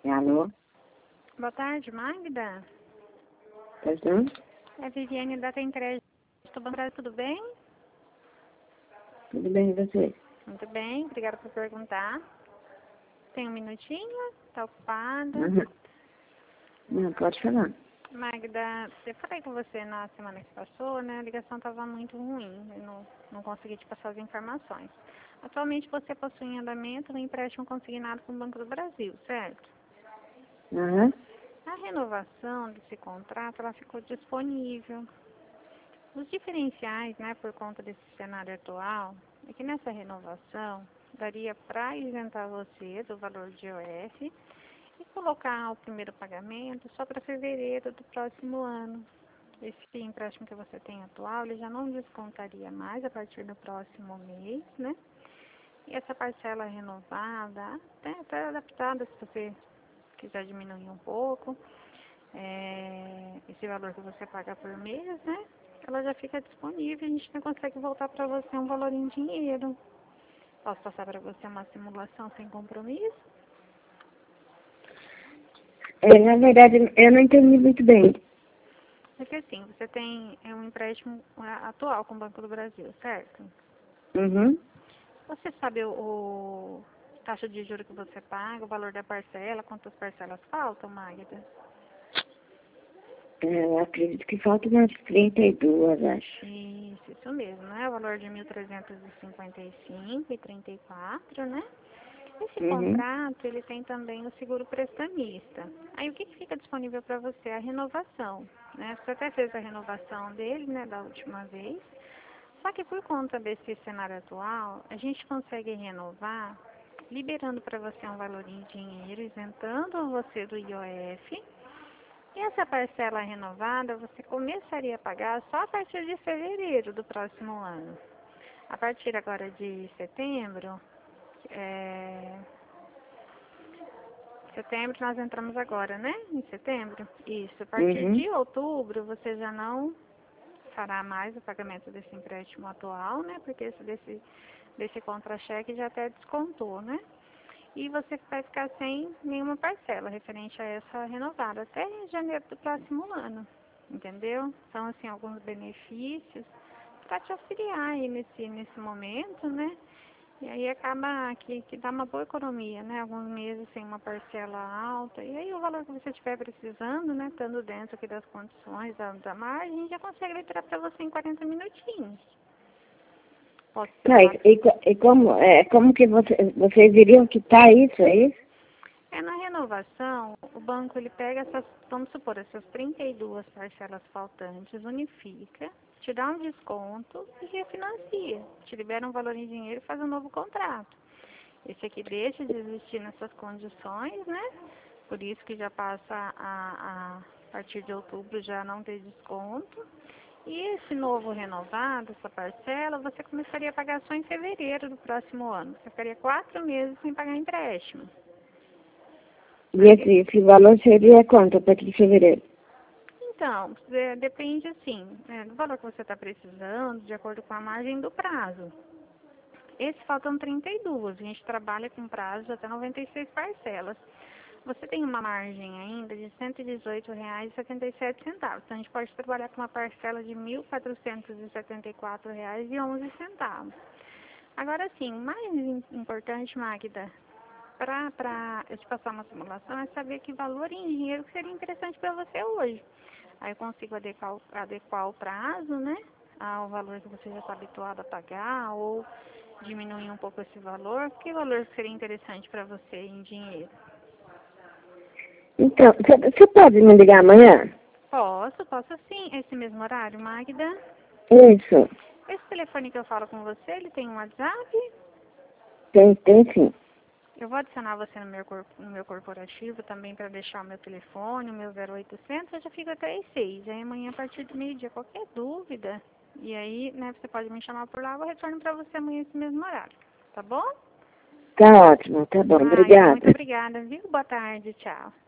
Alô? Boa tarde, Magda. Pois não? É Viviane da Tem Crédito. Tudo bem? Tudo bem, e você? Muito bem, obrigada por perguntar. Tem um minutinho? Tá ocupada? Uhum. Não, pode falar. Magda, eu falei com você na semana que passou, né? A ligação estava muito ruim, eu não consegui te passar as informações. Atualmente você possui em andamento um empréstimo consignado com o Banco do Brasil, certo? Aham. A renovação desse contrato, ela ficou disponível. Os diferenciais, né, por conta desse cenário atual, é que nessa renovação daria para isentar você do valor de IOF e colocar o primeiro pagamento só para fevereiro do próximo ano. Esse empréstimo que você tem atual, ele já não descontaria mais a partir do próximo mês, né? E essa parcela renovada, até adaptada, se você quiser diminuir um pouco, esse valor que você paga por mês, né? Ela já fica disponível, a gente não consegue voltar para você um valor em dinheiro. Posso passar para você uma simulação sem compromisso? Na verdade, eu não entendi muito bem. Porque assim, você tem um empréstimo atual com o Banco do Brasil, certo? Uhum. Você sabe o taxa de juros que você paga, o valor da parcela, quantas parcelas faltam, Magda? Eu acredito que faltam umas 32, acho. Isso mesmo, né? O valor de 1.355,34, né? Esse Uhum. contrato, ele tem também o seguro prestamista. Aí, o que fica disponível para você? A renovação, né? Você até fez a renovação dele, né, da última vez. Só que por conta desse cenário atual, a gente consegue renovar, liberando para você um valor em dinheiro, isentando você do IOF. E essa parcela renovada, você começaria a pagar só a partir de fevereiro do próximo ano. A partir agora de setembro, setembro nós entramos agora, né? Em setembro? Isso. A partir Uhum. de outubro, você já não fará mais o pagamento desse empréstimo atual, né? Porque desse contra-cheque já até descontou, né? E você vai ficar sem nenhuma parcela referente a essa renovada até janeiro do próximo ano, entendeu? São, assim, alguns benefícios para te auxiliar aí nesse momento, né? E aí acaba que dá uma boa economia, né? Alguns meses sem uma parcela alta. E aí o valor que você estiver precisando, né? Estando dentro aqui das condições da margem, já consegue liberar para você em 40 minutinhos. Posso Tá, simular? como que vocês iriam quitar isso, é isso? Na renovação, o banco ele pega essas, vamos supor, essas 32 parcelas faltantes, unifica, te dá um desconto e refinancia. Te libera um valor em dinheiro e faz um novo contrato. Esse aqui deixa de existir nessas condições, né? Por isso que já passa a partir de outubro já não ter desconto. E esse novo renovado, essa parcela, você começaria a pagar só em fevereiro do próximo ano. Você ficaria 4 meses sem pagar empréstimo. E esse valor seria quanto a partir de fevereiro? Então, depende assim, né, do valor que você está precisando, de acordo com a margem do prazo. Esse faltam 32, a gente trabalha com prazo de até 96 parcelas. Você tem uma margem ainda de R$ 118,77. Então, a gente pode trabalhar com uma parcela de R$ 1.474,11. Agora, sim, o mais importante, Magda, para eu te passar uma simulação, é saber que valor em dinheiro seria interessante para você hoje. Aí eu consigo adequar o prazo, né, ao valor que você já está habituado a pagar, ou diminuir um pouco esse valor. Que valor seria interessante para você em dinheiro? Então, você pode me ligar amanhã? Posso sim. Esse mesmo horário, Magda? Isso. Esse telefone que eu falo com você, ele tem um WhatsApp? Tem sim. Eu vou adicionar você no meu corporativo também para deixar o meu telefone, o meu 0800, eu já fico até às 6. Aí amanhã, a partir do meio-dia, qualquer dúvida, e aí, né, você pode me chamar por lá, eu retorno para você amanhã esse mesmo horário. Tá bom? Tá ótimo, tá bom. Magda, muito Obrigada. obrigada, viu? Boa tarde, tchau.